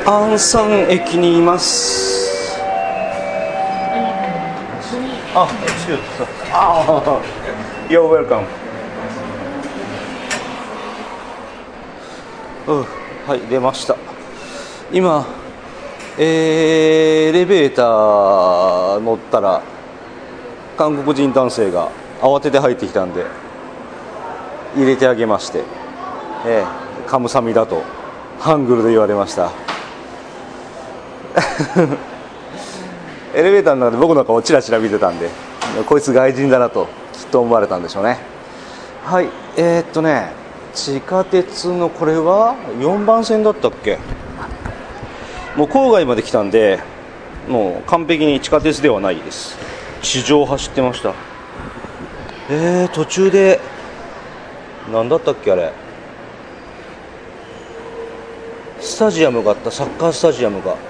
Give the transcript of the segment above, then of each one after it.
アンサン駅にいます。あ、excuse me。あ、You're welcome。はい、出ました。今、エレベーター乗ったら韓国人男性が慌てて入ってきたんで入れてあげまして、カムサミだとハングルで言われました。エレベーターの中で僕の顔をチラチラ見てたんで、こいつ外人だなときっと思われたんでしょうね。はい、地下鉄のこれは4番線だったっけ。もう郊外まで来たんで、もう完璧に地下鉄ではないです。地上を走ってました。途中で何だったっけ、あれスタジアムがあった。サッカースタジアムが、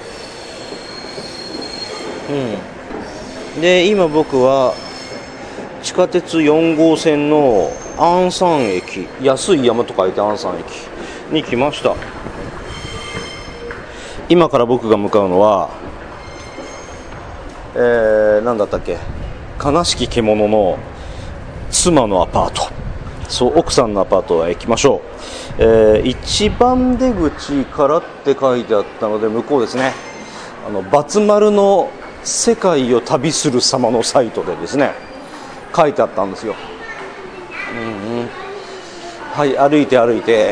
で今僕は地下鉄4号線のアンサン駅、安い山と書いてアンサン駅に来ました。今から僕が向かうのは、何だったっけ、悲しき獣の妻のアパート、そう奥さんのアパートへ行きましょう。一番出口からって書いてあったので向こうですね。バツ丸の世界を旅する様のサイトでですね書いてあったんですよ。はい、歩いて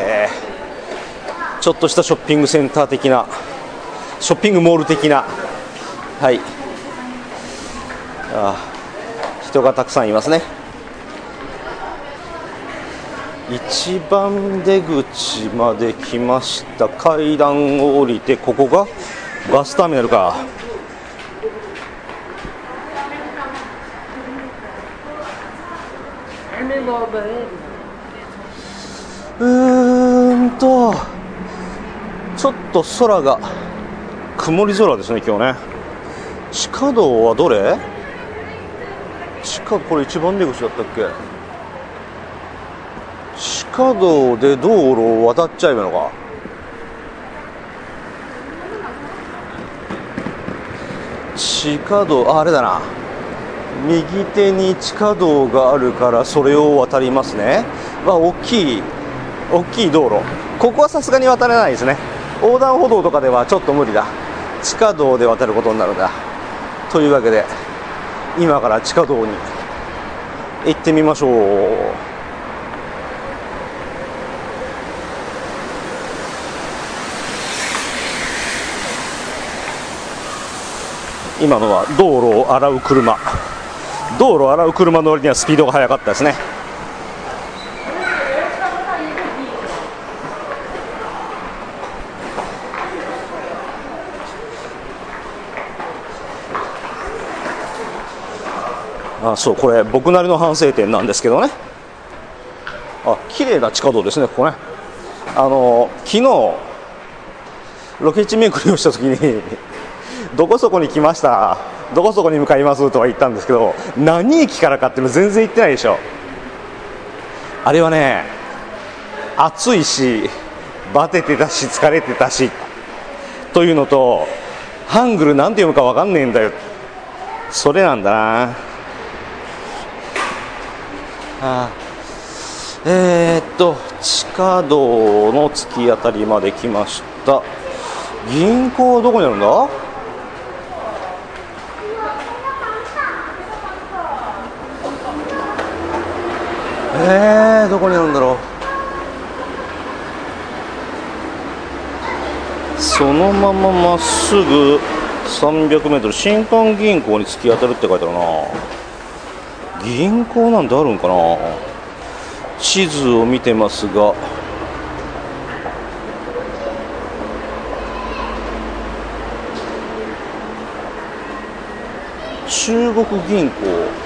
ちょっとしたショッピングセンター的な、ショッピングモール的な、はい、人がたくさんいますね。一番出口まで来ました。階段を降りて、ここがバスターミナルか。ちょっと空が曇り空ですね今日ね。地下道はどれ？これ一番出口だったっけ。地下道で道路を渡っちゃえばいいのか。地下道、あれだな、右手に地下道があるからそれを渡りますね。大きい道路、ここはさすがに渡れないですね。横断歩道とかではちょっと無理だ。地下道で渡ることになるんだ。というわけで今から地下道に行ってみましょう。今のは道路を洗う車の割にはスピードが速かったですね。そう、これ僕なりの反省点なんですけどね。綺麗な地下道ですねここね。昨日ロケ地巡りをした時にどこそこに来ました、どこそこに向かいますとは言ったんですけど、何駅からかっていうの全然言ってないでしょ。あれはね、暑いしバテてたし疲れてたしというのと、ハングルなんて読むか分かんねえんだよ、それなんだな。地下道の突き当たりまで来ました。銀行はどこにあるんだ。どこにあるんだろう。そのまままっすぐ300メートル、新韓銀行に突き当たるって書いてあるな。銀行なんてあるんかな。地図を見てますが、中国銀行、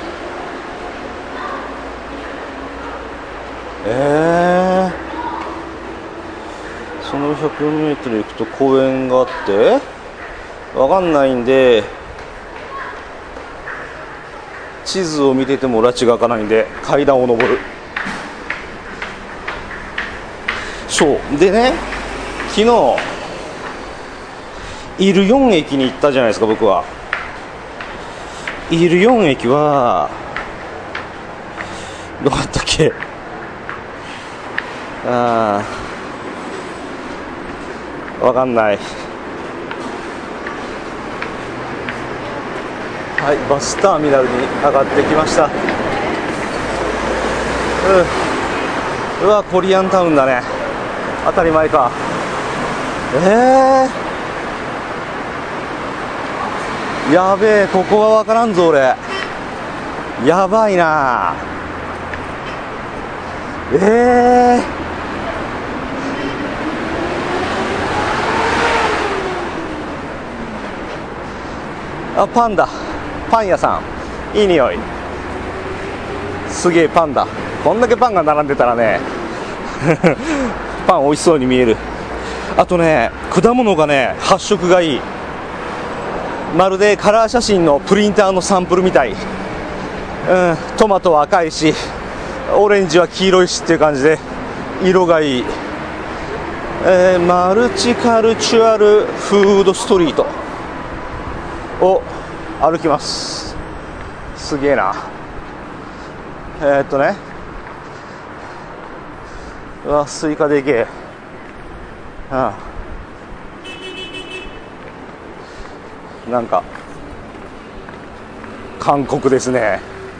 その100メートル行くと公園があって分かんないんで、地図を見てても拉致が開かないんで階段を上る。そうでね、昨日イルヨン駅に行ったじゃないですか。僕はイルヨン駅はどこだったっけ。わかんない。はい、バスターミナルに上がってきました。うわ、コリアンタウンだね。当たり前か。やべえ、ここは分からんぞ俺。やばいな。あ、パンだ。パン屋さん、いい匂い。すげえパンだ。こんだけパンが並んでたらねパン美味しそうに見える。あとね、果物がね、発色がいい。まるでカラー写真のプリンターのサンプルみたい。トマトは赤いし、オレンジは黄色いしっていう感じで色がいい。マルチカルチュアルフードストリートを歩きます。すげえな。うわ、スイカでけえ。なんか韓国ですね。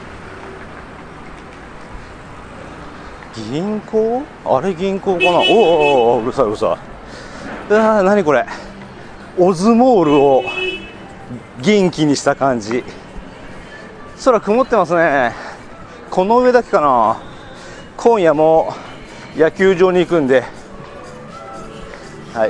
銀行、あれ銀行かな。おお、うるさいうるさい。何これ、オズモールを元気にした感じ。空曇ってますね。この上だけかな。今夜も野球場に行くんで、はい。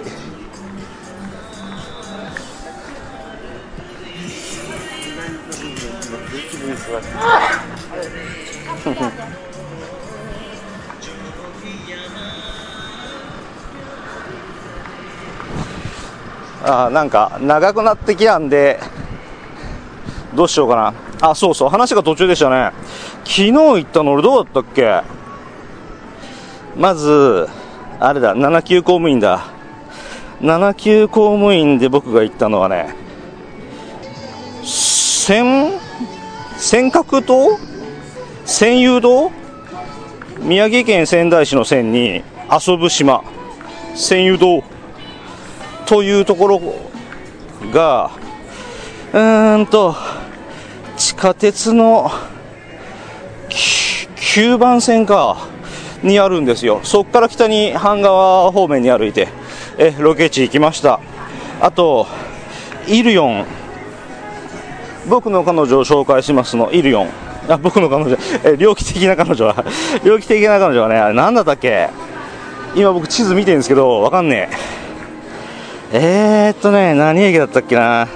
なんか長くなってきたんでどうしようかな。そうそう、話が途中でしたね。昨日行ったの俺どうだったっけ。まずあれだ、7級公務員だ。7級公務員で僕が行ったのはね、尖閣島、仙遊堂、宮城県仙台市の仙に遊ぶ島、仙遊堂というところが地下鉄の9番線にあるんですよ。そこから北に阪川方面に歩いてロケ地行きました。あとイルヨン、僕の彼女を紹介しますの。イルヨン、僕の彼女、猟奇的な彼女はね、あれなんだったっけ。今僕地図見てるんですけどわかんねえ。何駅だったっけな。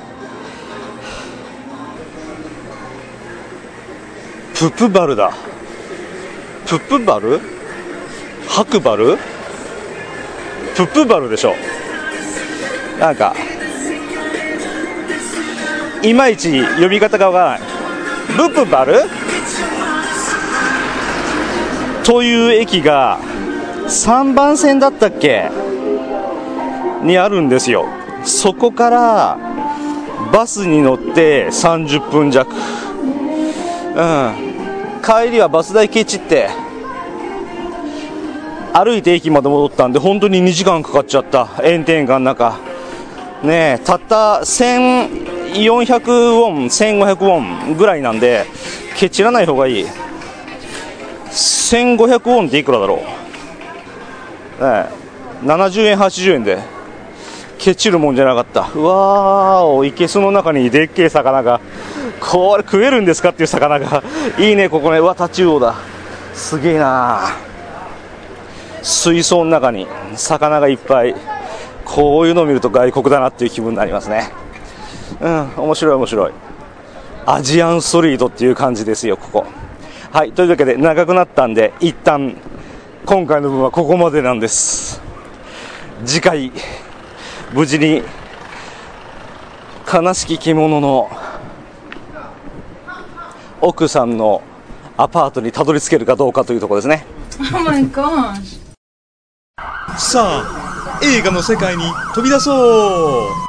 ププバルだ。ププバル、白バル、ププバルでしょ。なんかいまいち呼び方がわからない。ブプバルという駅が3番線だったっけにあるんですよ。そこからバスに乗って30分弱、帰りはバス代ケチって歩いて駅まで戻ったんで、本当に2時間かかっちゃった。炎天下の中ね。たった1400ウォン1500ウォンぐらいなんでケチらない方がいい。1500ウォンっていくらだろう、70円80円でケチるもんじゃなかった。うわー、いけすの中にでっけえ魚が、これ食えるんですかっていう魚がいいね。ここね、うわ、タチウオだ。すげえな。水槽の中に魚がいっぱい。こういうのを見ると外国だなっていう気分になりますね。面白い面白い。アジアンストリートっていう感じですよ、ここ。はい、というわけで長くなったんで一旦今回の分はここまでなんです。次回無事に悲しき獣の奥さんのアパートにたどり着けるかどうかというところですね。 Oh my gosh. さあ、映画の世界に飛び出そう。